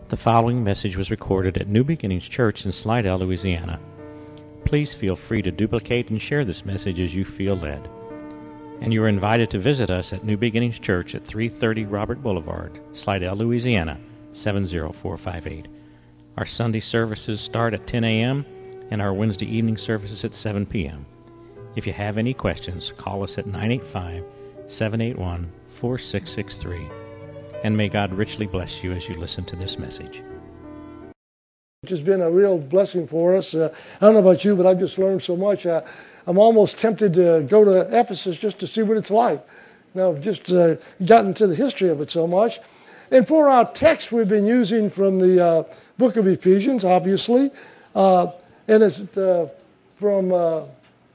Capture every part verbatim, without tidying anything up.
The following message was recorded at New Beginnings Church in Slidell, Louisiana. Please feel free to duplicate and share this message as you feel led. And you are invited to visit us at New Beginnings Church at three thirty Robert Boulevard, Slidell, Louisiana, seven zero four five eight. Our Sunday services start at ten a.m. and our Wednesday evening services at seven p.m. If you have any questions, call us at nine eight five, seven eight one, four six six three. And may God richly bless you as you listen to this message. Which has been a real blessing for us. Uh, I don't know about you, but I've just learned so much. Uh, I'm almost tempted to go to Ephesus just to see what it's like. Now, I've just uh, gotten to the history of it so much. And for our text, we've been using from the uh, book of Ephesians, obviously. Uh, and it's uh, from, uh,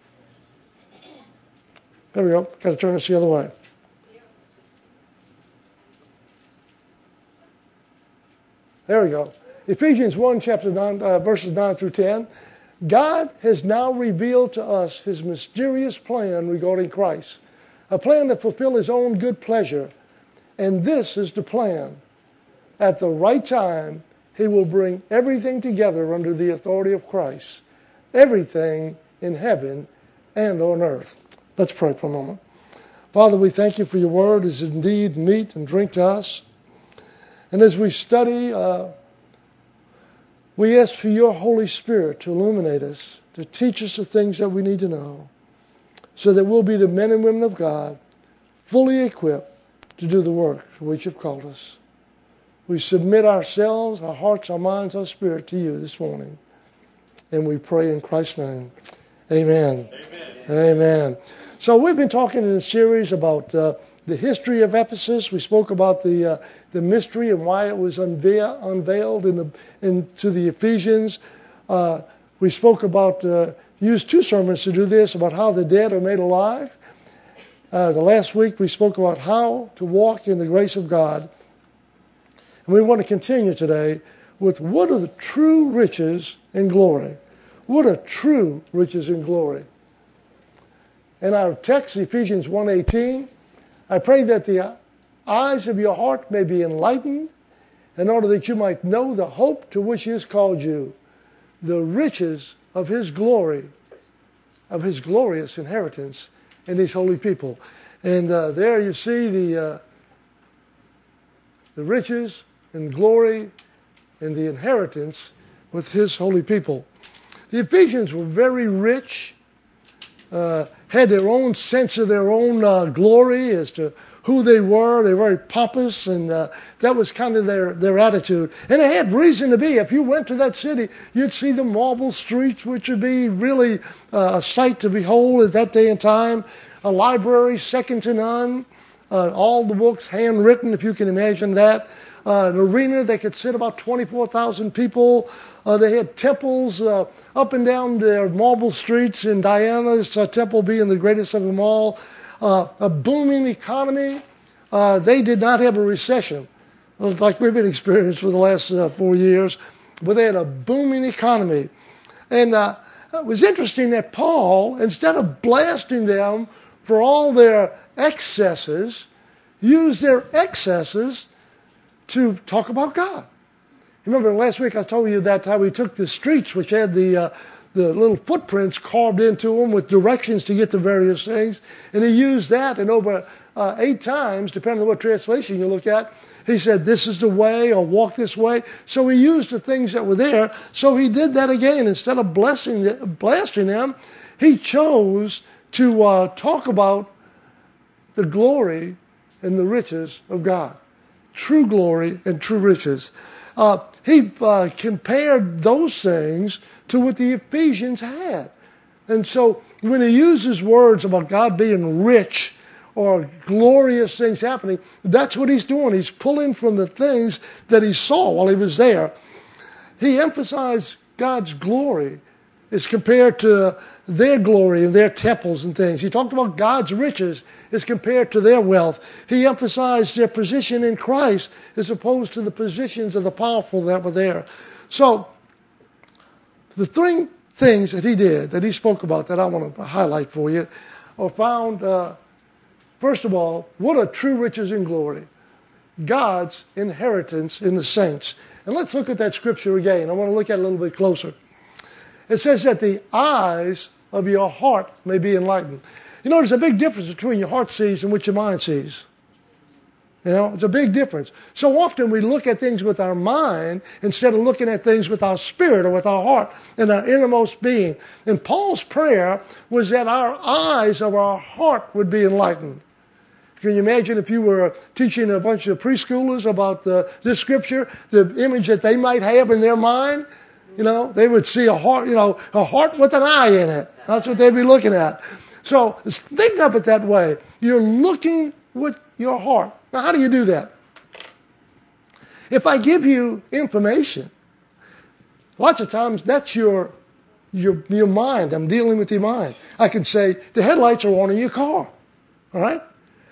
there we go, got to turn this the other way. There we go. Ephesians one, chapter nine, uh, verses nine through ten. God has now revealed to us his mysterious plan regarding Christ, a plan to fulfill his own good pleasure. And this is the plan. At the right time, he will bring everything together under the authority of Christ, everything in heaven and on earth. Let's pray for a moment. Father, we thank you for your word is indeed meat and drink to us. And as we study, uh, we ask for your Holy Spirit to illuminate us, to teach us the things that we need to know, so that we'll be the men and women of God, fully equipped to do the work for which you've called us. We submit ourselves, our hearts, our minds, our spirit to you this morning. And we pray in Christ's name. Amen. Amen. Amen. So we've been talking in a series about uh, the history of Ephesus. We spoke about the uh, the mystery and why it was unveil, unveiled in the, in, to the Ephesians. Uh, we spoke about, uh, used two sermons to do this, about how the dead are made alive. Uh, the last week we spoke about how to walk in the grace of God. And we want to continue today with what are the true riches and glory. What are true riches and glory? In our text, Ephesians one eighteen, I pray that the eyes of your heart may be enlightened in order that you might know the hope to which he has called you, the riches of his glory, of his glorious inheritance in his holy people. And uh, there you see the, uh, the riches and glory and the inheritance with his holy people. The Ephesians were very rich, uh, had their own sense of their own uh, glory as to who they were. They were very pompous, and uh, that was kind of their, their attitude. And they had reason to be. If you went to that city, you'd see the marble streets, which would be really uh, a sight to behold at that day and time. A library second to none. Uh, all the books handwritten, if you can imagine that. Uh, an arena that could sit about twenty-four thousand people. Uh, they had temples uh, up and down their marble streets, and Diana's uh, temple being the greatest of them all. Uh, a booming economy. Uh, they did not have a recession like we've been experiencing for the last uh, four years, but they had a booming economy. And uh, it was interesting that Paul, instead of blasting them for all their excesses, used their excesses to talk about God. Remember last week I told you that how he took the streets which had the uh, the little footprints carved into them with directions to get to various things. And he used that, and over uh, eight times, depending on what translation you look at, he said, this is the way, or walk this way. So he used the things that were there. So he did that again. Instead of blessing, blasting them, he chose to uh, talk about the glory and the riches of God. True glory and true riches. Uh, he uh, compared those things to what the Ephesians had. And so when he uses words about God being rich or glorious things happening, that's what he's doing. He's pulling from the things that he saw while he was there. He emphasized God's glory as compared to their glory and their temples and things. He talked about God's riches as compared to their wealth. He emphasized their position in Christ as opposed to the positions of the powerful that were there. So the three things that he did, that he spoke about, that I want to highlight for you, are found, uh, first of all, what are true riches and glory? God's inheritance in the saints. And let's look at that scripture again. I want to look at it a little bit closer. It says that the eyes of your heart may be enlightened. You know, there's a big difference between your heart sees and what your mind sees. You know, it's a big difference. So often we look at things with our mind instead of looking at things with our spirit or with our heart and our innermost being. And Paul's prayer was that our eyes of our heart would be enlightened. Can you imagine if you were teaching a bunch of preschoolers about the, this scripture, the image that they might have in their mind? You know, they would see a heart, you know, a heart with an eye in it. That's what they'd be looking at. So think of it that way. You're looking with your heart. Now, how do you do that? If I give you information, lots of times that's your, your, your mind. I'm dealing with your mind. I can say, the headlights are on in your car. All right?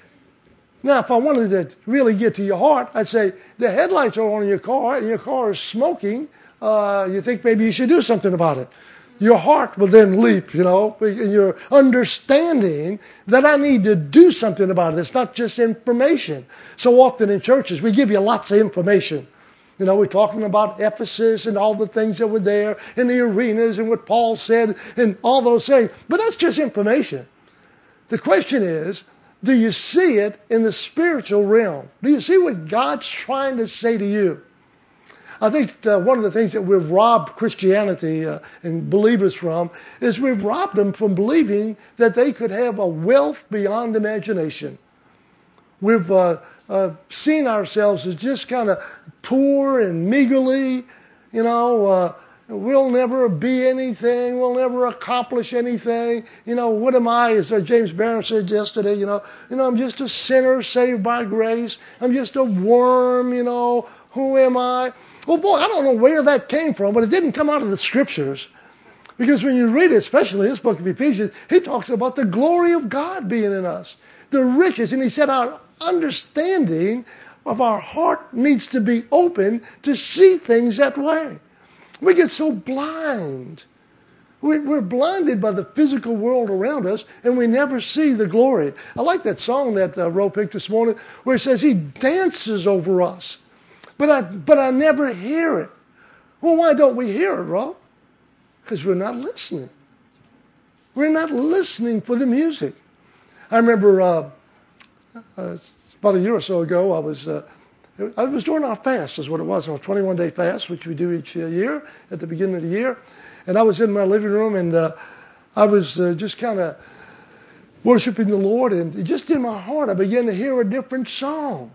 Now, if I wanted to really get to your heart, I'd say, the headlights are on in your car and your car is smoking. Uh, you think maybe you should do something about it. Your heart will then leap, you know, in your understanding that I need to do something about it. It's not just information. So often in churches, we give you lots of information. You know, we're talking about Ephesus and all the things that were there in the arenas and what Paul said and all those things. But that's just information. The question is, do you see it in the spiritual realm? Do you see what God's trying to say to you? I think uh, one of the things that we've robbed Christianity uh, and believers from is we've robbed them from believing that they could have a wealth beyond imagination. We've uh, uh, seen ourselves as just kind of poor and meagerly, you know, uh, we'll never be anything, we'll never accomplish anything. You know, what am I, as uh, James Barron said yesterday, you know, you know, I'm just a sinner saved by grace. I'm just a worm, you know, who am I? Well, boy, I don't know where that came from, but it didn't come out of the scriptures. Because when you read it, especially in this book of Ephesians, he talks about the glory of God being in us, the riches. And he said our understanding of our heart needs to be open to see things that way. We get so blind. We're blinded by the physical world around us, and we never see the glory. I like that song that uh, Ro picked this morning, where it says he dances over us. But I, but I never hear it. Well, why don't we hear it, Rob? Because we're not listening. We're not listening for the music. I remember uh, uh, about a year or so ago, I was uh, I was doing our fast, is what it was, our twenty-one day fast, which we do each uh, year at the beginning of the year. And I was in my living room, and uh, I was uh, just kind of worshiping the Lord, and just in my heart, I began to hear a different song.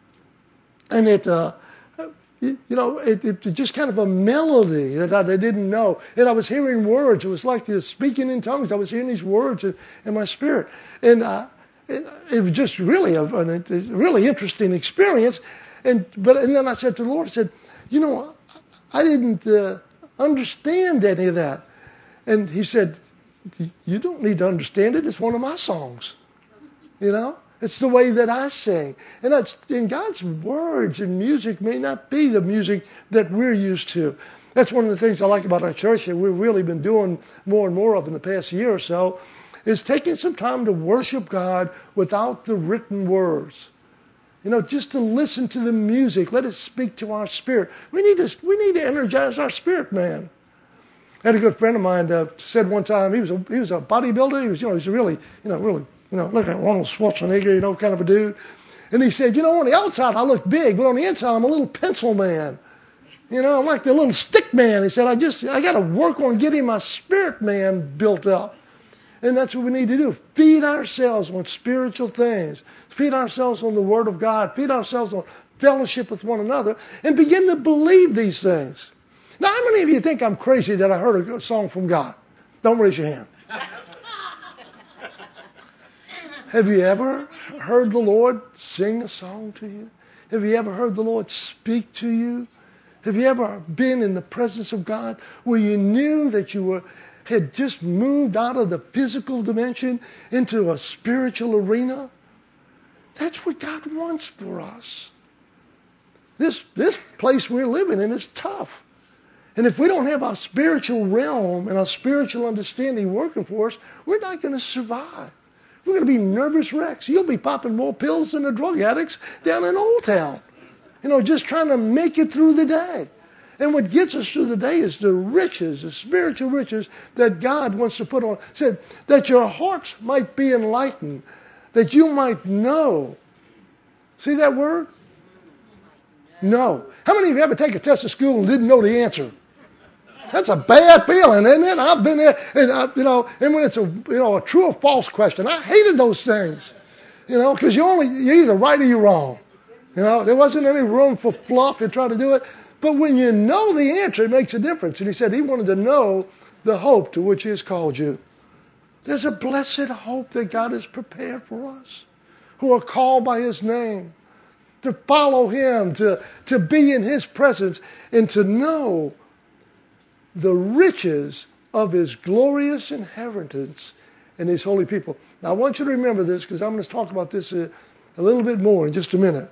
And it... Uh, You know, it, it just kind of a melody that I, I didn't know. And I was hearing words. It was like this speaking in tongues. I was hearing these words in, in my spirit. And uh, it, it was just really a, a, a really interesting experience. And but and then I said to the Lord, I said, you know, I didn't uh, understand any of that. And he said, you don't need to understand it. It's one of my songs, you know. It's the way that I sing. And that's in God's words and music may not be the music that we're used to. That's one of the things I like about our church that we've really been doing more and more of in the past year or so, is taking some time to worship God without the written words. You know, just to listen to the music. Let it speak to our spirit. We need to, we need to energize our spirit, man. I had a good friend of mine uh, said one time, he was a, he was a bodybuilder. He was, you know, he was really, you know, really, You know, look at Arnold Schwarzenegger, you know, kind of a dude. And he said, you know, on the outside I look big, but on the inside I'm a little pencil man. You know, I'm like the little stick man. He said, I just, I got to work on getting my spirit man built up. And that's what we need to do. Feed ourselves on spiritual things. Feed ourselves on the Word of God. Feed ourselves on fellowship with one another. And begin to believe these things. Now, how many of you think I'm crazy that I heard a song from God? Don't raise your hand. Have you ever heard the Lord sing a song to you? Have you ever heard the Lord speak to you? Have you ever been in the presence of God where you knew that you were had just moved out of the physical dimension into a spiritual arena? That's what God wants for us. This, this place we're living in is tough. And if we don't have our spiritual realm and our spiritual understanding working for us, we're not going to survive. We're going to be nervous wrecks. You'll be popping more pills than the drug addicts down in Old Town. You know, just trying to make it through the day. And what gets us through the day is the riches, the spiritual riches that God wants to put on. Said that your hearts might be enlightened, that you might know. See that word? No. How many of you ever take a test at school and didn't know the answer? That's a bad feeling, isn't it? I've been there, and I, you know, and when it's a you know a true or false question, I hated those things, you know, because you only you're either right or you're wrong. You know, there wasn't any room for fluff and try to do it. But when you know the answer, it makes a difference. And he said he wanted to know the hope to which he has called you. There's a blessed hope that God has prepared for us, who are called by his name, to follow him, to, to be in his presence, and to know the riches of his glorious inheritance in his holy people. Now, I want you to remember this, because I'm going to talk about this a, a little bit more in just a minute.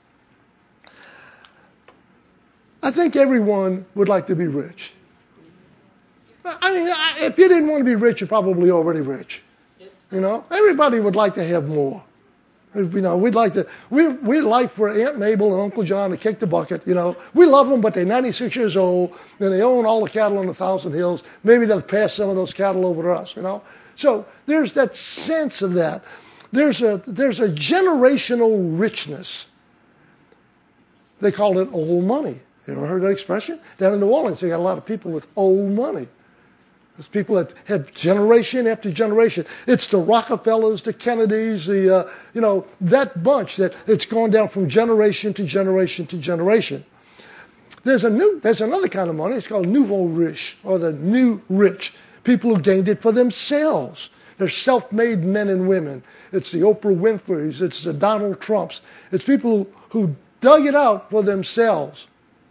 I think everyone would like to be rich. I mean, if you didn't want to be rich, you're probably already rich. You know, everybody would like to have more. You know, we'd like to, we, we'd like for Aunt Mabel and Uncle John to kick the bucket, you know. We love them, but they're ninety-six years old, and they own all the cattle on the Thousand Hills. Maybe they'll pass some of those cattle over to us, you know. So there's that sense of that. There's a, there's a generational richness. They call it old money. You ever heard that expression? Down in New Orleans, they got a lot of people with old money. There's people that have generation after generation. It's the Rockefellers, the Kennedys, the, uh, you know, that bunch that it's gone down from generation to generation to generation. There's a new, there's another kind of money. It's called nouveau riche, or the new rich. People who gained it for themselves. They're self-made men and women. It's the Oprah Winfreys. It's the Donald Trumps. It's people who, who dug it out for themselves.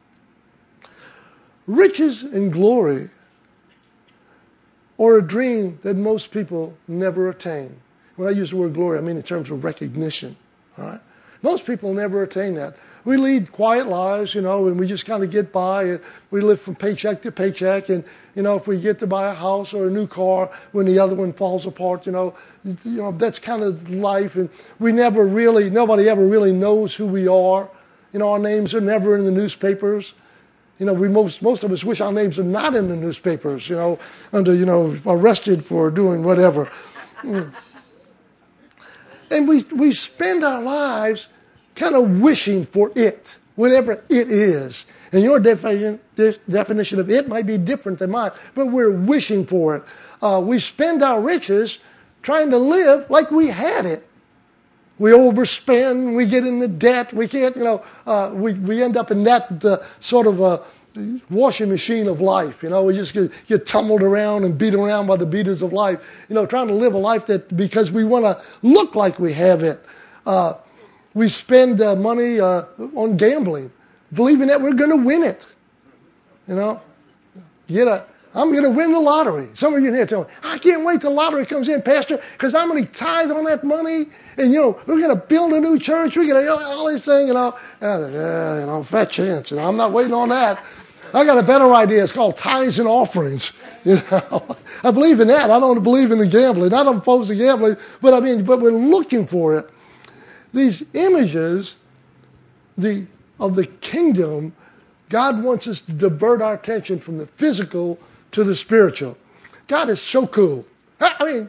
Riches and glory or a dream that most people never attain. When I use the word glory, I mean in terms of recognition. All right? Most people never attain that. We lead quiet lives, you know, and we just kind of get by. And we live from paycheck to paycheck. And, you know, if we get to buy a house or a new car when the other one falls apart, you know, you know, that's kind of life. And we never really, nobody ever really knows who we are. You know, our names are never in the newspapers. You know, we most most of us wish our names are not in the newspapers, you know, under, you know, arrested for doing whatever. Mm. And we we spend our lives kind of wishing for it, whatever it is. And your definition, this definition of it might be different than mine, but we're wishing for it. Uh, we spend our riches trying to live like we had it. We overspend, we get into debt, we can't, you know, uh, we, we end up in that uh, sort of a washing machine of life, you know, we just get, get tumbled around and beat around by the beaters of life, you know, trying to live a life that, because we want to look like we have it. Uh, we spend uh, money uh, on gambling, believing that we're going to win it, you know, get a... I'm going to win the lottery. Some of you in here tell me, I can't wait till the lottery comes in, Pastor, because I'm going to tithe on that money. And, you know, we're going to build a new church. We're going to all these things, you know. And, yeah, you know, fat chance. You know, I'm not waiting on that. I got a better idea. It's called tithes and offerings. You know, I believe in that. I don't believe in the gambling. I don't oppose the gambling. But, I mean, but we're looking for it. These images the of the kingdom, God wants us to divert our attention from the physical to the spiritual. God is so cool. I mean,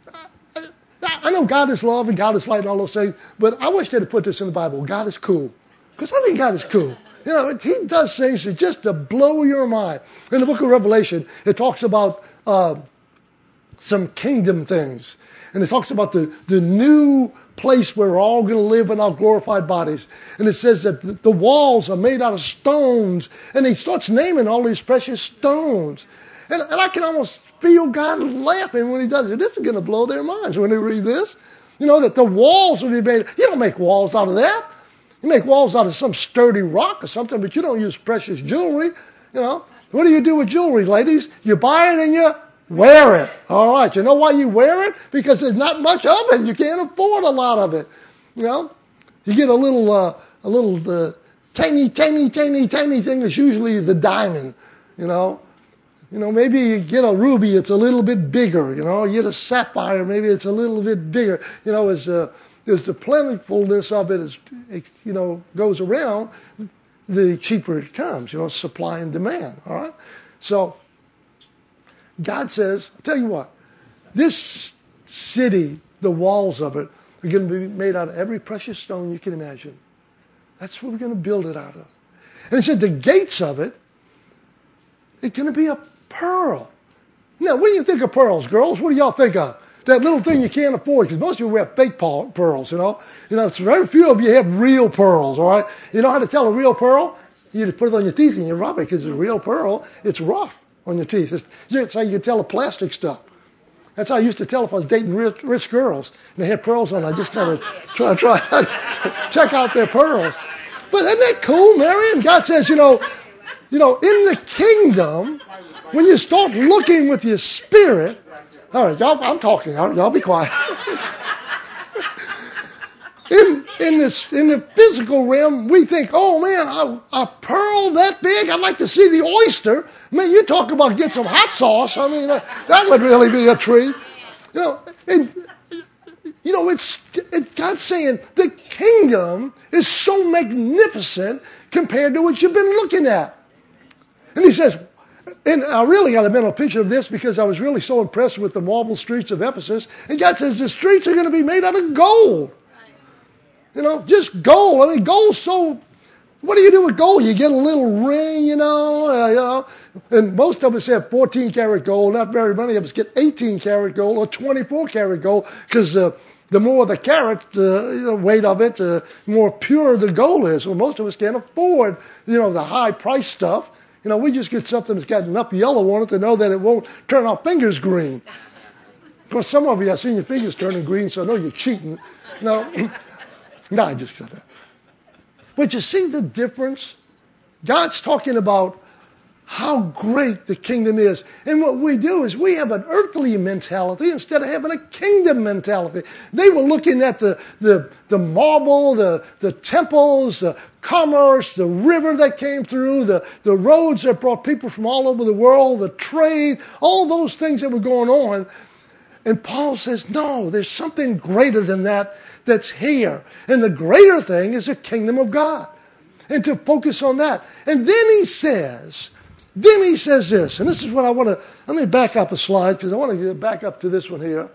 I know God is love and God is light and all those things, but I wish they'd have put this in the Bible. God is cool. Because I think God is cool. You know, he does things that just to blow your mind. In the book of Revelation, it talks about uh, some kingdom things. And it talks about the, the new place where we're all going to live in our glorified bodies. And it says that the, the walls are made out of stones. And he starts naming all these precious stones. And, and I can almost feel God laughing when he does it. This is going to blow their minds when they read this. You know, that the walls will be made. You don't make walls out of that. You make walls out of some sturdy rock or something, but you don't use precious jewelry. You know, what do you do with jewelry, ladies? You buy it and you wear it. All right. You know why you wear it? Because there's not much of it. You can't afford a lot of it. You know, you get a little, uh, a little uh, tiny, tiny, tiny, tiny thing that's usually the diamond. You know, You know, maybe you get a ruby, it's a little bit bigger. You know, you get a sapphire, maybe it's a little bit bigger. You know, as uh, as the plentifulness of it is, you know, goes around, the cheaper it comes. You know, supply and demand. All right. So God says, I'll tell you what, this city, the walls of it, are going to be made out of every precious stone you can imagine. That's what we're going to build it out of. And it said the gates of it, it's going to be a pearl. Now, what do you think of pearls, girls? What do y'all think of? That little thing you can't afford, because most of you wear fake pearls, you know. You know, it's very few of you have real pearls, all right? You know how to tell a real pearl? You just put it on your teeth and you rub it, because it's a real pearl. It's rough on your teeth. It's, it's how you can tell the plastic stuff. That's how I used to tell if I was dating rich, rich girls and they had pearls on. I just kind of try, try check out their pearls. But isn't that cool, Marion? God says, you know, you know, in the kingdom, when you start looking with your spirit, all right, y'all, I'm talking. Y'all be quiet. in in this in the physical realm, we think, oh man, a, a pearl that big. I'd like to see the oyster. Man, you talk about get some hot sauce. I mean, that, that would really be a treat. You know, it, you know, it's it, God's saying the kingdom is so magnificent compared to what you've been looking at. And he says, and I really got a mental picture of this because I was really so impressed with the marble streets of Ephesus. And God says the streets are going to be made out of gold. You know, just gold. I mean, gold's so, what do you do with gold? You get a little ring, you know, uh, you know. And most of us have fourteen karat gold. Not very many of us get eighteen karat gold or twenty-four karat gold because uh, the more the carat, uh, you know, weight of it, the more pure the gold is. Well, most of us can't afford, you know, the high price stuff. You know, we just get something that's got enough yellow on it to know that it won't turn our fingers green. Of course, some of you, I've seen your fingers turning green, so I know you're cheating. No, no, I just said that. But you see the difference? God's talking about how great the kingdom is. And what we do is we have an earthly mentality instead of having a kingdom mentality. They were looking at the, the, the marble, the, the temples, the commerce, the river that came through, the, the roads that brought people from all over the world, the trade, all those things that were going on. And Paul says, no, there's something greater than that that's here. And the greater thing is the kingdom of God. And to focus on that. And then he says... Then he says this, and this is what I want to, let me back up a slide because I want to get back up to this one here.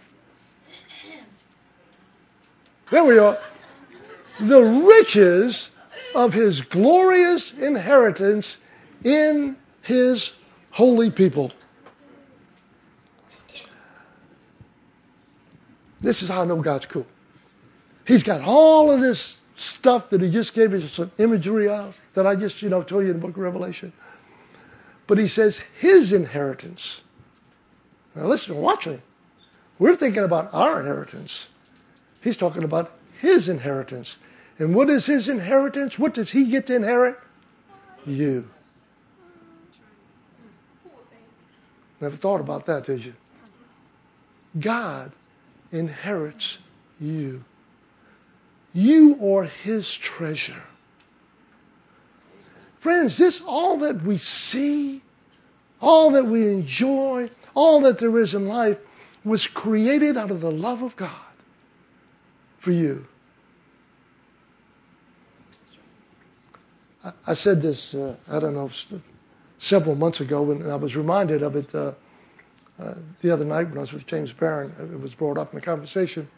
There we are. The riches of his glorious inheritance in his holy people. This is how I know God's cool. He's got all of this stuff that he just gave us some imagery of that I just, you know, told you in the book of Revelation. But he says his inheritance. Now listen, watch me. We're thinking about our inheritance. He's talking about his inheritance. And what is his inheritance? What does he get to inherit? You. Never thought about that, did you? God inherits you. You are his treasure. Friends, this all that we see, all that we enjoy, all that there is in life was created out of the love of God for you. I, I said this, uh, I don't know, several months ago, and I was reminded of it uh, uh, the other night when I was with James Barron. It was brought up in a conversation.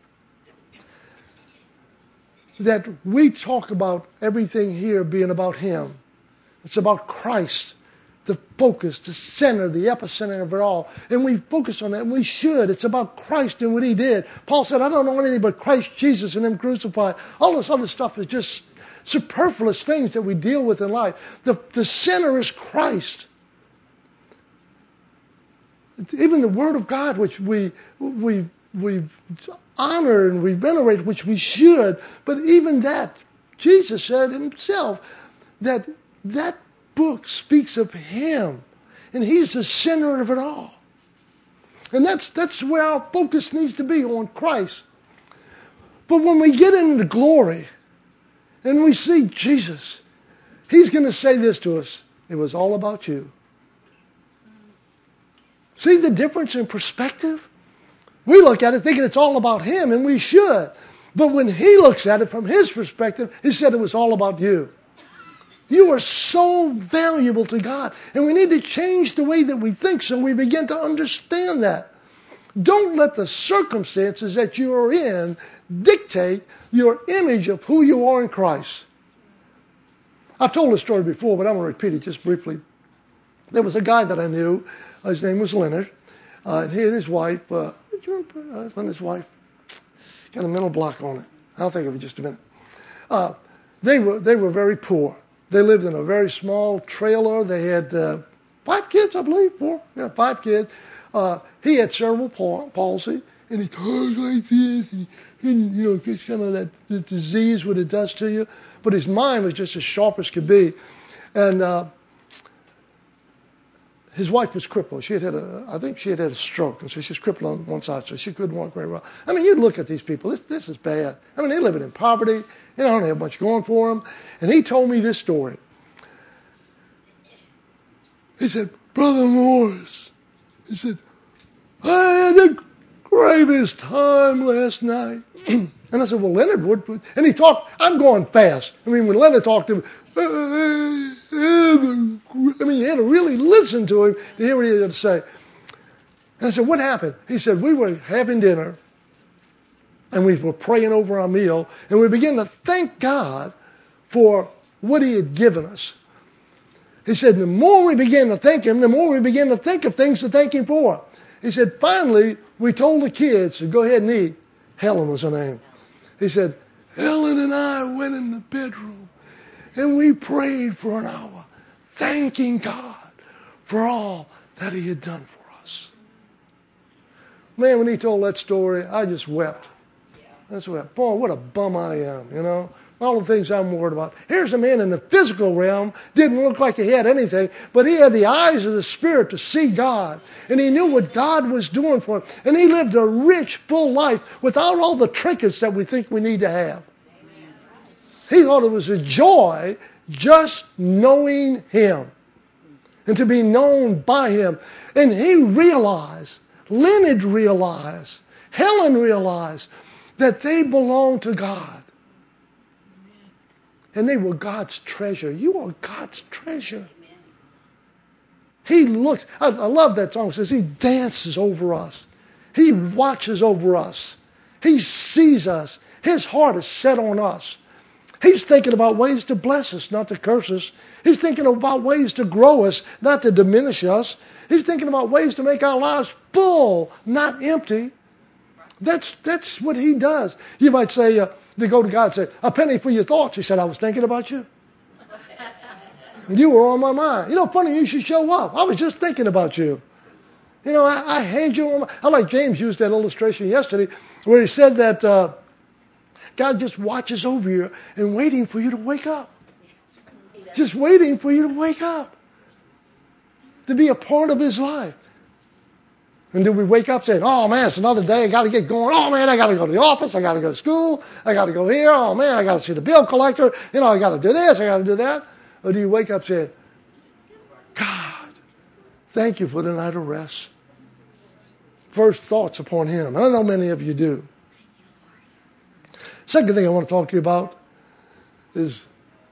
That we talk about everything here being about him. It's about Christ, the focus, the center, the epicenter of it all. And we focus on that, and we should. It's about Christ and what he did. Paul said, I don't know anything but Christ Jesus and him crucified. All this other stuff is just superfluous things that we deal with in life. The, the center is Christ. Even the Word of God, which we we we honor and we venerate, which we should, but even that, Jesus said himself that that book speaks of him, and he's the center of it all. And that's that's where our focus needs to be, on Christ. But when we get into glory and we see Jesus, he's going to say this to us: it was all about you. See the difference in perspective? We look at it thinking it's all about him, and we should. But when he looks at it from his perspective, he said it was all about you. You are so valuable to God. And we need to change the way that we think so we begin to understand that. Don't let the circumstances that you are in dictate your image of who you are in Christ. I've told this story before, but I'm going to repeat it just briefly. There was a guy that I knew. His name was Leonard. Uh, and he and his wife, uh, did you remember uh, Leonard's wife? Got a mental block on it. I'll think of it just a minute. Uh, they were they were very poor. They lived in a very small trailer. They had uh, five kids, I believe, four, yeah, five kids. Uh, he had cerebral palsy, and he talked like this, and, and you know, it's kind of that, that disease, what it does to you. But his mind was just as sharp as could be, and uh, his wife was crippled. She had had a, I think she had had a stroke, and so she was crippled on one side, so she couldn't walk very well. I mean, you'd look at these people. This, this is bad. I mean, they're living in poverty. They don't have much going for them. And he told me this story. He said, Brother Morris, he said, I had the greatest time last night. And I said, well, Leonard would. And he talked, I'm going fast. I mean, when Leonard talked to him, I mean, you had to really listen to him to hear what he had to say. And I said, what happened? He said, we were having dinner, and we were praying over our meal, and we began to thank God for what he had given us. He said, the more we began to thank him, the more we began to think of things to thank him for. He said, finally, we told the kids to go ahead and eat. Helen was her name. He said, Helen and I went in the bedroom, and we prayed for an hour, thanking God for all that he had done for us. Man, when he told that story, I just wept. That's what, boy, what a bum I am, you know. All the things I'm worried about. Here's a man in the physical realm, didn't look like he had anything, but he had the eyes of the Spirit to see God. And he knew what God was doing for him. And he lived a rich, full life without all the trinkets that we think we need to have. He thought it was a joy just knowing him and to be known by him. And he realized, Leonard realized, Helen realized that they belonged to God. And they were God's treasure. You are God's treasure. He looks, I, I love that song. It says he dances over us. He watches over us. He sees us. His heart is set on us. He's thinking about ways to bless us, not to curse us. He's thinking about ways to grow us, not to diminish us. He's thinking about ways to make our lives full, not empty. That's, that's what he does. You might say, uh, they go to God and say, a penny for your thoughts. He said, I was thinking about you. You were on my mind. You know, funny you should show up. I was just thinking about you. You know, I, I had you on my mind. I like James used that illustration yesterday where he said that uh, God just watches over you and waiting for you to wake up. Just waiting for you to wake up. To be a part of his life. And do we wake up saying, oh man, it's another day, I got to get going. Oh man, I got to go to the office, I got to go to school, I got to go here. Oh man, I got to see the bill collector. You know, I got to do this, I got to do that. Or do you wake up saying, God, thank you for the night of rest. First thoughts upon him. I know many of you do. Second thing I want to talk to you about is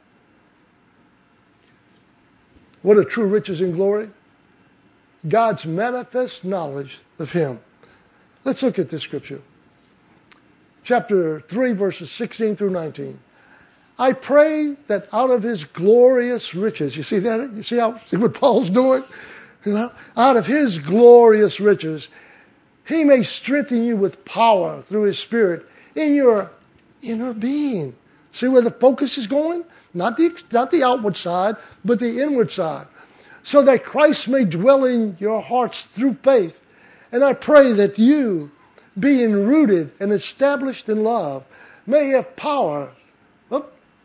what are true riches and glory? God's manifest knowledge of him. Let's look at this scripture. Chapter three, verses sixteen through nineteen. I pray that out of his glorious riches, you see that? You see how see what Paul's doing? You know, out of his glorious riches, he may strengthen you with power through his Spirit in your inner being. See where the focus is going? Not the, not the outward side, but the inward side. So that Christ may dwell in your hearts through faith. And I pray that you, being rooted and established in love, may have power. Oh.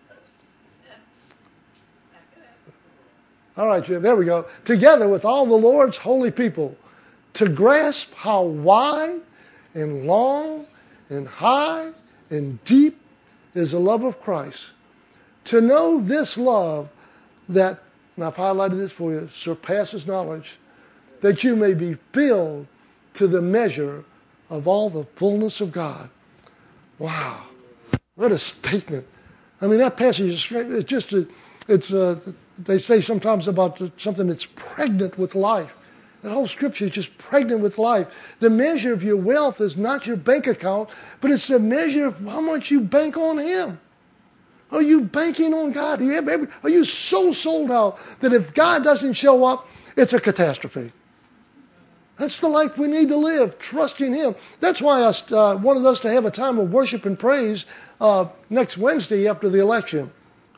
All right, Jim, there we go. Together with all the Lord's holy people, to grasp how wide and long and high and deep is the love of Christ. To know this love that, and I've highlighted this for you, surpasses knowledge, that you may be filled to the measure of all the fullness of God. Wow. What a statement. I mean, that passage is it's just, a, it's uh, they say sometimes about something that's pregnant with life. The whole scripture is just pregnant with life. The measure of your wealth is not your bank account, but it's the measure of how much you bank on Him. Are you banking on God? Are you so sold out that if God doesn't show up, it's a catastrophe? That's the life we need to live, trusting Him. That's why I uh, wanted us to have a time of worship and praise uh, next Wednesday after the election.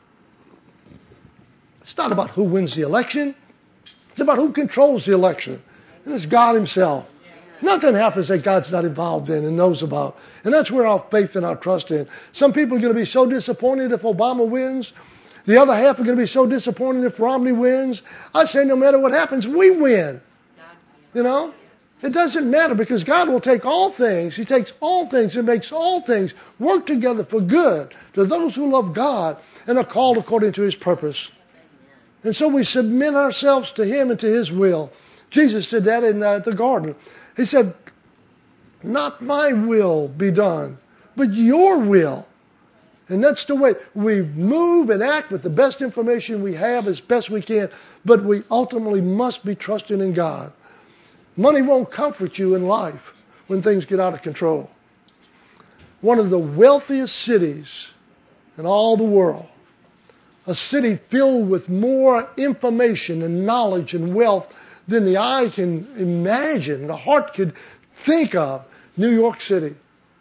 It's not about who wins the election. It's about who controls the election. And it's God Himself. Nothing happens that God's not involved in and knows about. And that's where our faith and our trust in. Some people are going to be so disappointed if Obama wins. The other half are going to be so disappointed if Romney wins. I say no matter what happens, we win. You know? It doesn't matter because God will take all things. He takes all things and makes all things work together for good to those who love God and are called according to His purpose. And so we submit ourselves to Him and to His will. Jesus did that in uh, the garden. He said, not my will be done, but your will. And that's the way we move and act with the best information we have as best we can, but we ultimately must be trusting in God. Money won't comfort you in life when things get out of control. One of the wealthiest cities in all the world, a city filled with more information and knowledge and wealth than the eye can imagine, the heart could think of, New York City.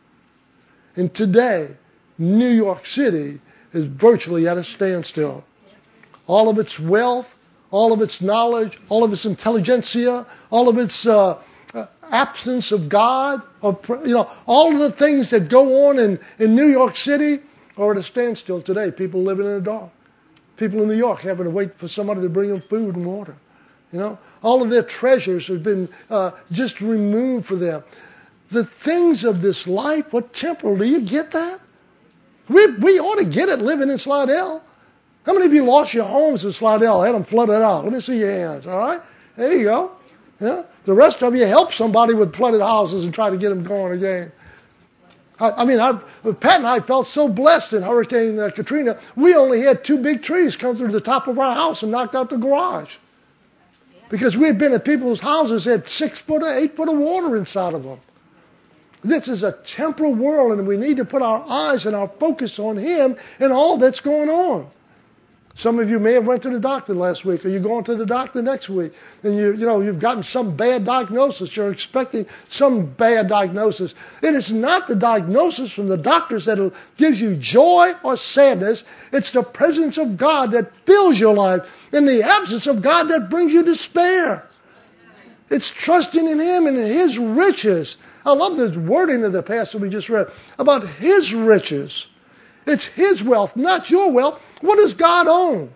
And today, New York City is virtually at a standstill. All of its wealth, all of its knowledge, all of its intelligentsia, all of its uh, uh, absence of God, or, you know, all of the things that go on in, in New York City are at a standstill today. People living in the dark. People in New York having to wait for somebody to bring them food and water. You know, all of their treasures have been uh, just removed for them. The things of this life are temporal. Do you get that? We, we ought to get it living in Slidell. How many of you lost your homes in Slidell, had them flooded out? Let me see your hands, all right? There you go. Yeah. The rest of you help somebody with flooded houses and try to get them going again. I, I mean, I, Pat and I felt so blessed in Hurricane uh, Katrina. We only had two big trees come through the top of our house and knocked out the garage. Because we had been at people's houses that had six foot or eight foot of water inside of them. This is a temporal world, and we need to put our eyes and our focus on Him and all that's going on. Some of you may have went to the doctor last week, or you're going to the doctor next week, and you, you know, you've gotten some bad diagnosis. You're expecting some bad diagnosis. It is not the diagnosis from the doctors that gives you joy or sadness. It's the presence of God that fills your life, and the absence of God that brings you despair. It's trusting in Him and in His riches. I love the wording of the passage we just read about His riches. It's His wealth, not your wealth. What does God own?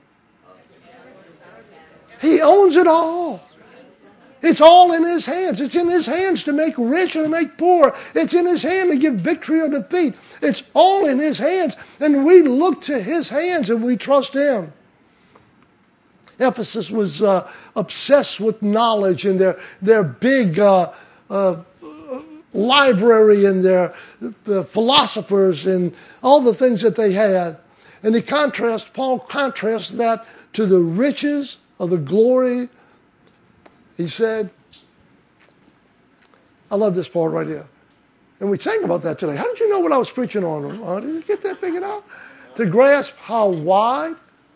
He owns it all. It's all in His hands. It's in His hands to make rich and to make poor. It's in His hand to give victory or defeat. It's all in His hands. And we look to His hands and we trust Him. Ephesus was uh, obsessed with knowledge and their, their big uh, uh, library and their uh, philosophers and all the things that they had. And he contrasts, Paul contrasts that to the riches of the glory. He said, I love this part right here. And we sang about that today. How did you know what I was preaching on? Uh, did you get that figured out? To grasp how wide,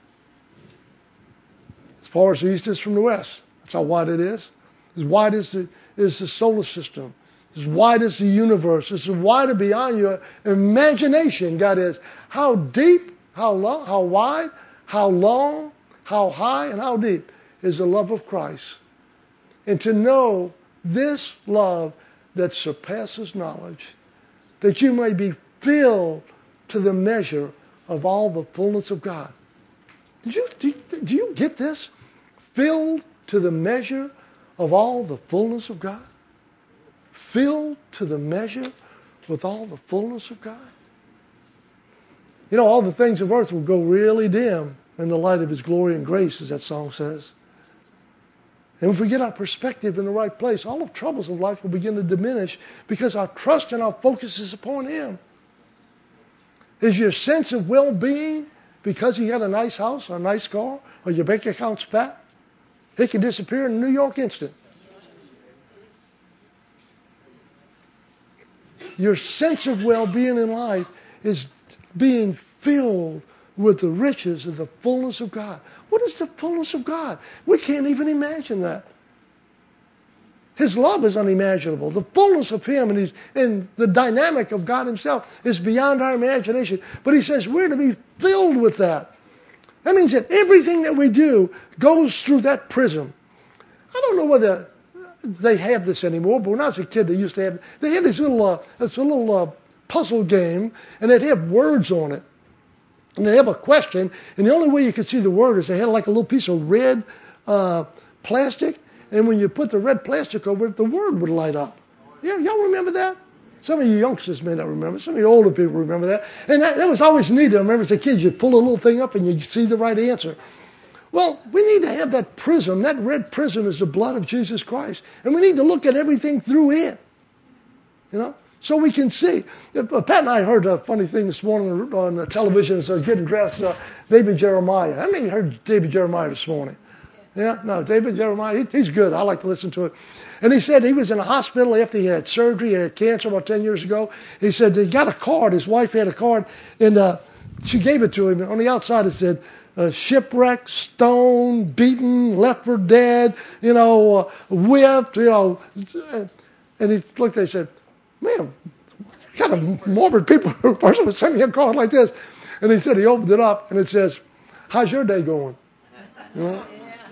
as far as the east is from the west. That's how wide it is. As wide as the, is the solar system. As wide as the universe. As wide beyond your imagination, God is. How deep, how long, how wide, how long, how high, and how deep is the love of Christ. And to know this love that surpasses knowledge, that you may be filled to the measure of all the fullness of God. Did you, do, you, do you get this? Filled to the measure of all the fullness of God? Filled to the measure with all the fullness of God? You know, all the things of earth will go really dim in the light of His glory and grace, as that song says. And if we get our perspective in the right place, all of troubles of life will begin to diminish because our trust and our focus is upon Him. Is your sense of well-being because you got a nice house or a nice car or your bank account's fat? It can disappear in a New York instant. Your sense of well-being in life is being filled with the riches of the fullness of God. What is the fullness of God? We can't even imagine that. His love is unimaginable. The fullness of Him and, his, and the dynamic of God Himself is beyond our imagination. But He says we're to be filled with that. That means that everything that we do goes through that prism. I don't know whether they have this anymore, but when I was a kid, they used to have, they had this little, uh, this little uh, puzzle game, and they'd have words on it. And they have a question, and the only way you could see the word is they had like a little piece of red uh, plastic, and when you put the red plastic over it, the word would light up. Yeah, y'all remember that? Some of you youngsters may not remember. Some of you older people remember that. And that, that was always neat. I remember as a kid, you'd pull a little thing up and you'd see the right answer. Well, we need to have that prism. That red prism is the blood of Jesus Christ. And we need to look at everything through it. You know? So we can see. Pat and I heard a funny thing this morning on the television as I was getting dressed. Uh, David Jeremiah. How many heard David Jeremiah this morning? Yeah, no, David Jeremiah, he, he's good. I like to listen to it. And he said he was in a hospital after he had surgery. He had cancer about ten years ago. He said he got a card. His wife had a card, and uh, she gave it to him. And on the outside it said, uh, shipwrecked, stoned, beaten, left for dead, you know, uh, whipped, you know. And he looked at it and said, man, what kind of morbid people person would send me a card like this? And he said he opened it up, and it says, how's your day going? You know?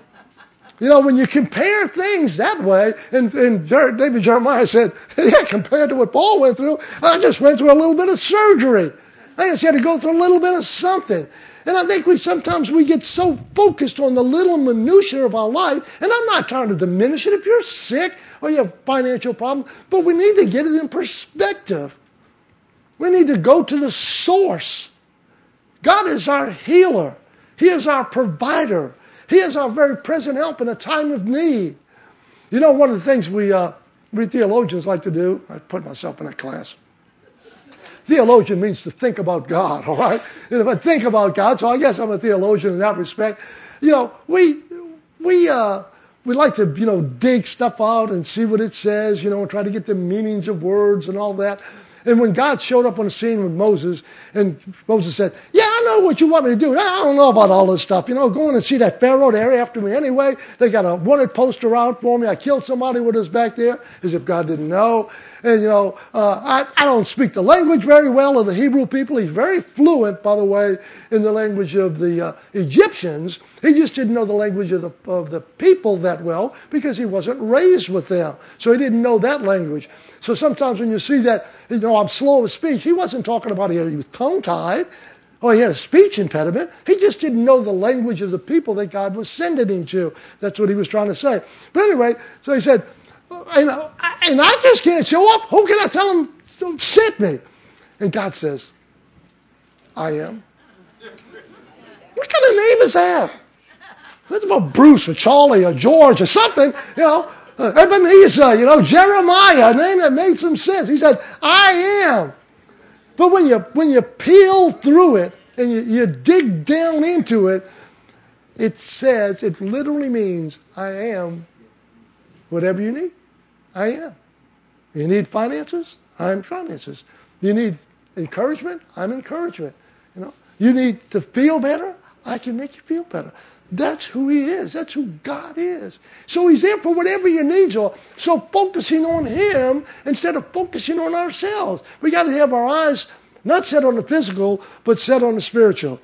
You know, when you compare things that way, and, and David Jeremiah said, yeah, compared to what Paul went through, I just went through a little bit of surgery. I just had to go through a little bit of something. And I think we sometimes we get so focused on the little minutiae of our life, and I'm not trying to diminish it if you're sick or you have financial problems, but we need to get it in perspective. We need to go to the source. God is our healer. He is our provider. He is our very present help in a time of need. You know, one of the things we uh, we theologians like to do, I put myself in that class. Theologian means to think about God, all right? And if I think about God, so I guess I'm a theologian in that respect. You know, we we uh, we like to, you know, dig stuff out and see what it says, you know, and try to get the meanings of words and all that. And when God showed up on the scene with Moses, and Moses said, yeah, I know what you want me to do. I don't know about all this stuff. You know, go in and see that Pharaoh. They're after me anyway. They got a wanted poster out for me. I killed somebody with us back there, as if God didn't know. And, you know, uh, I, I don't speak the language very well of the Hebrew people. He's very fluent, by the way, in the language of the uh, Egyptians. He just didn't know the language of the, of the people that well because he wasn't raised with them. So he didn't know that language. So sometimes when you see that, you know, I'm slow of speech, he wasn't talking about he was tongue-tied or he had a speech impediment. He just didn't know the language of the people that God was sending him to. That's what he was trying to say. But anyway, so he said, and I, and I just can't show up. Who can I tell him to sit me? And God says, I am. What kind of name is that? That's about Bruce or Charlie or George or something, you know. Uh, Ebenezer, you know, Jeremiah, a name that made some sense. He said, I am. But when you when you peel through it and you, you dig down into it, it says, it literally means, I am whatever you need. I am. You need finances? I'm finances. You need encouragement? I'm encouragement. You know, you need to feel better? I can make you feel better. That's who he is. That's who God is. So he's there for whatever your needs are. So focusing on him instead of focusing on ourselves. We got to have our eyes not set on the physical, but set on the spiritual.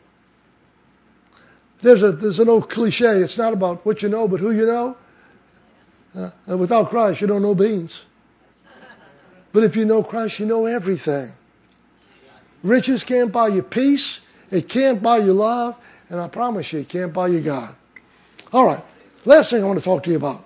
There's a there's an old cliche. It's not about what you know, but who you know. Uh, and without Christ, you don't know beans. But if you know Christ, you know everything. Riches can't buy you peace. It can't buy you love. And I promise you, it can't buy you God. All right. Last thing I want to talk to you about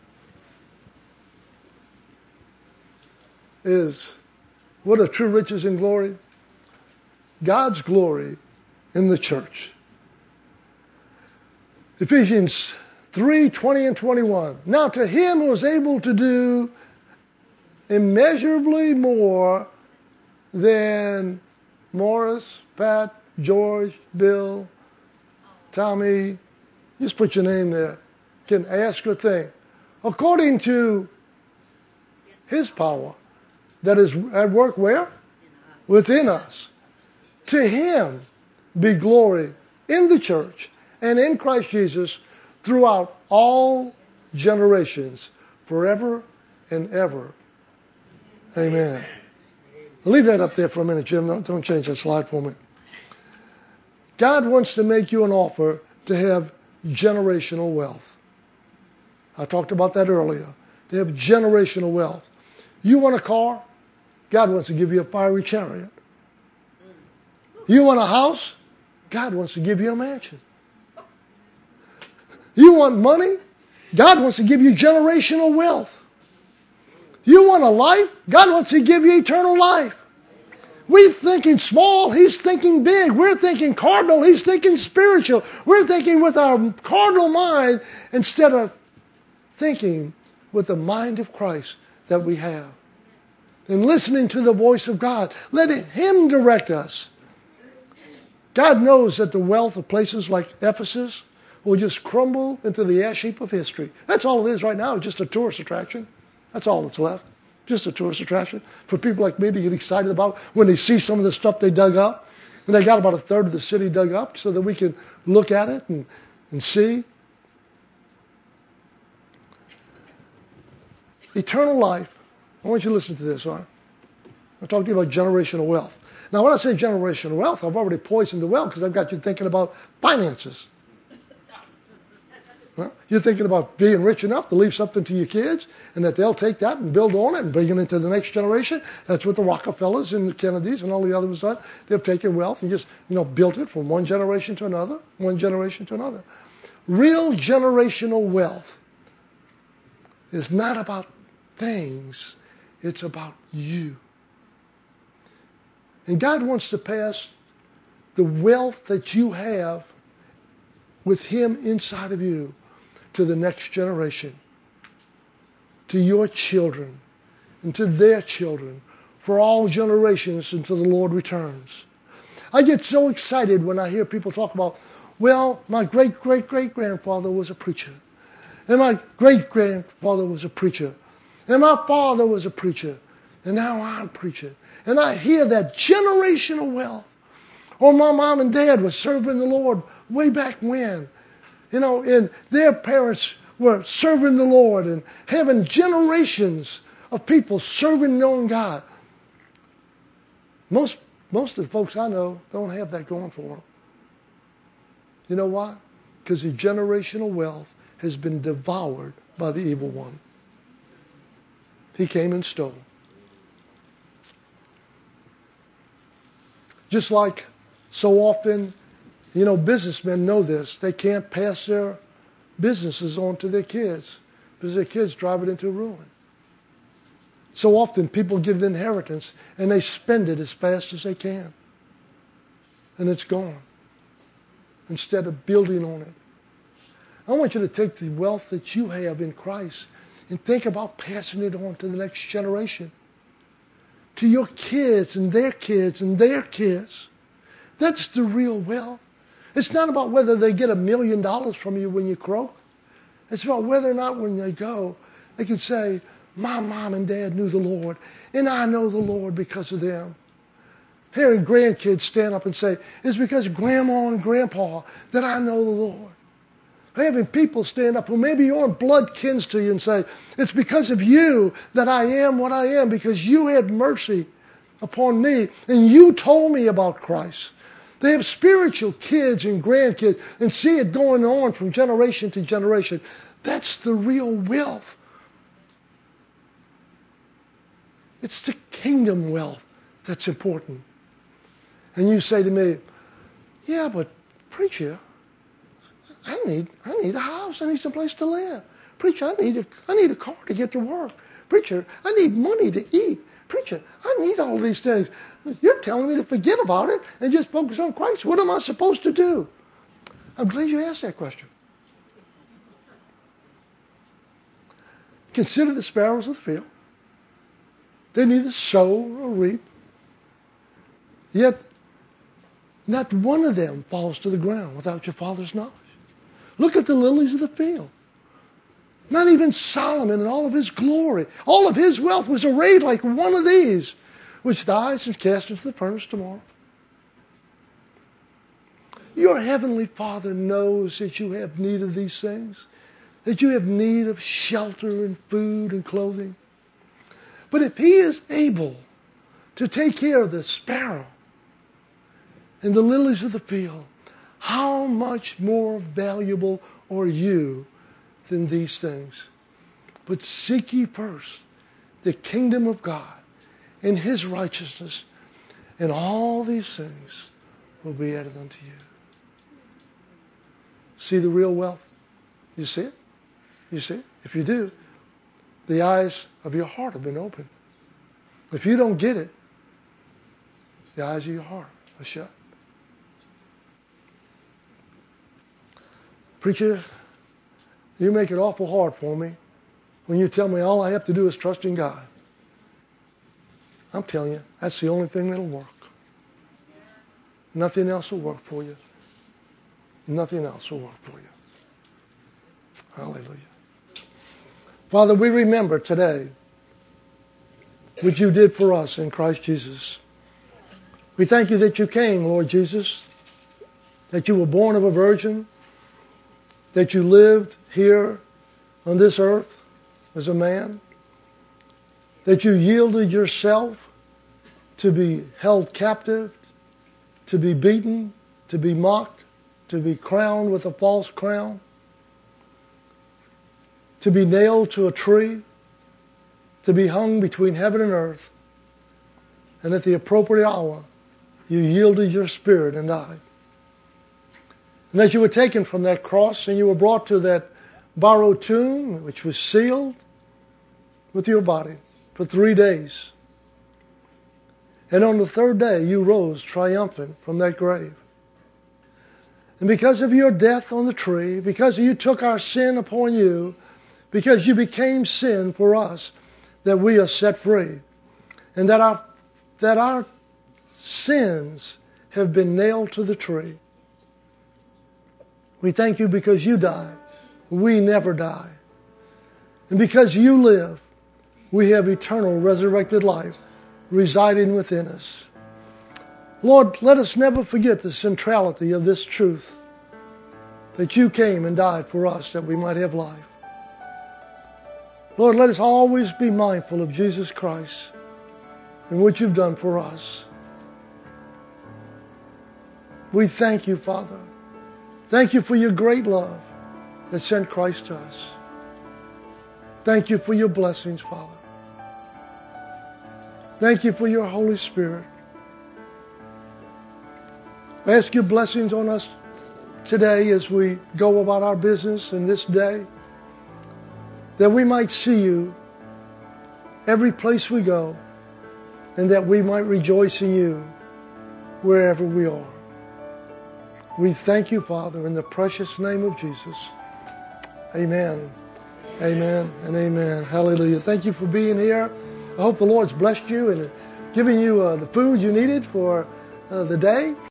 is what are true riches and glory? God's glory in the church. Ephesians three, twenty and twenty-one. Now to him who is able to do immeasurably more than Morris, Pat, George, Bill, Tommy, just put your name there, can ask or think, according to his power that is at work where? Within us. To him be glory in the church and in Christ Jesus throughout all generations, forever and ever. Amen. Leave that up there for a minute, Jim. Don't, don't change that slide for me. God wants to make you an offer to have generational wealth. I talked about that earlier. To have generational wealth. You want a car? God wants to give you a fiery chariot. You want a house? God wants to give you a mansion. You want money? God wants to give you generational wealth. You want a life? God wants to give you eternal life. We're thinking small, he's thinking big. We're thinking cardinal, he's thinking spiritual. We're thinking with our cardinal mind instead of thinking with the mind of Christ that we have. And listening to the voice of God, letting him direct us. God knows that the wealth of places like Ephesus will just crumble into the ash heap of history. That's all it is right now, just a tourist attraction. That's all that's left. Just a tourist attraction for people like me to get excited about when they see some of the stuff they dug up. And they got about a third of the city dug up so that we can look at it and, and see. Eternal life. I want you to listen to this, all right? I'll talk to you about generational wealth. Now, when I say generational wealth, I've already poisoned the well because I've got you thinking about finances. Huh? You're thinking about being rich enough to leave something to your kids and that they'll take that and build on it and bring it into the next generation. That's what the Rockefellers and the Kennedys and all the others done. They've taken wealth and just, you know, built it from one generation to another, one generation to another. Real generational wealth is not about things. It's about you. And God wants to pass the wealth that you have with him inside of you to the next generation, to your children, and to their children, for all generations until the Lord returns. I get so excited when I hear people talk about, well, my great-great-great-grandfather was a preacher, and my great-grandfather was a preacher, and my father was a preacher, and now I'm preaching. And I hear that generational wealth. Or my mom and dad were serving the Lord way back when. You know, and their parents were serving the Lord and having generations of people serving and knowing God. Most, most of the folks I know don't have that going for them. You know why? Because the generational wealth has been devoured by the evil one. He came and stole. Just like so often, you know, businessmen know this. They can't pass their businesses on to their kids because their kids drive it into ruin. So often people get an inheritance and they spend it as fast as they can. And it's gone. Instead of building on it. I want you to take the wealth that you have in Christ and think about passing it on to the next generation. To your kids and their kids and their kids. That's the real wealth. It's not about whether they get a million dollars from you when you croak. It's about whether or not when they go, they can say, my mom and dad knew the Lord, and I know the Lord because of them. Hearing grandkids stand up and say, it's because grandma and grandpa that I know the Lord. Having people stand up who maybe your blood kins to you and say, it's because of you that I am what I am, because you had mercy upon me and you told me about Christ. They have spiritual kids and grandkids and see it going on from generation to generation. That's the real wealth. It's the kingdom wealth that's important. And you say to me, yeah, but preacher, I need I need a house. I need some place to live. Preacher, I need a I need a car to get to work. Preacher, I need money to eat. Preacher, I need all these things. You're telling me to forget about it and just focus on Christ. What am I supposed to do? I'm glad you asked that question. Consider the sparrows of the field. They neither sow nor reap. Yet not one of them falls to the ground without your Father's knowledge. Look at the lilies of the field. Not even Solomon in all of his glory, all of his wealth was arrayed like one of these, which dies and is cast into the furnace tomorrow. Your heavenly Father knows that you have need of these things, that you have need of shelter and food and clothing. But if He is able to take care of the sparrow and the lilies of the field, how much more valuable are you than these things? But seek ye first the kingdom of God and His righteousness, and all these things will be added unto you. See the real wealth? You see it? You see it? If you do, the eyes of your heart have been opened. If you don't get it, the eyes of your heart are shut. Preacher, you make it awful hard for me when you tell me all I have to do is trust in God. I'm telling you, that's the only thing that'll work. Nothing else will work for you. Nothing else will work for you. Hallelujah. Father, we remember today what you did for us in Christ Jesus. We thank you that you came, Lord Jesus, that you were born of a virgin, that you lived here on this earth as a man, that you yielded yourself to be held captive, to be beaten, to be mocked, to be crowned with a false crown, to be nailed to a tree, to be hung between heaven and earth, and at the appropriate hour, you yielded your spirit and died. And as you were taken from that cross and you were brought to that borrowed tomb, which was sealed with your body for three days. And on the third day, you rose triumphant from that grave. And because of your death on the tree, because you took our sin upon you, because you became sin for us, that we are set free. And that our, that our sins have been nailed to the tree. We thank you because you died. We never die. And because you live, we have eternal resurrected life residing within us. Lord, let us never forget the centrality of this truth, that you came and died for us that we might have life. Lord, let us always be mindful of Jesus Christ and what you've done for us. We thank you, Father. Thank you for your great love that sent Christ to us. Thank you for your blessings, Father. Thank you for your Holy Spirit. I ask your blessings on us today as we go about our business in this day, that we might see you every place we go, and that we might rejoice in you wherever we are. We thank you, Father, in the precious name of Jesus. Amen. Amen and amen. Hallelujah. Thank you for being here. I hope the Lord's blessed you and given you uh, the food you needed for uh, the day.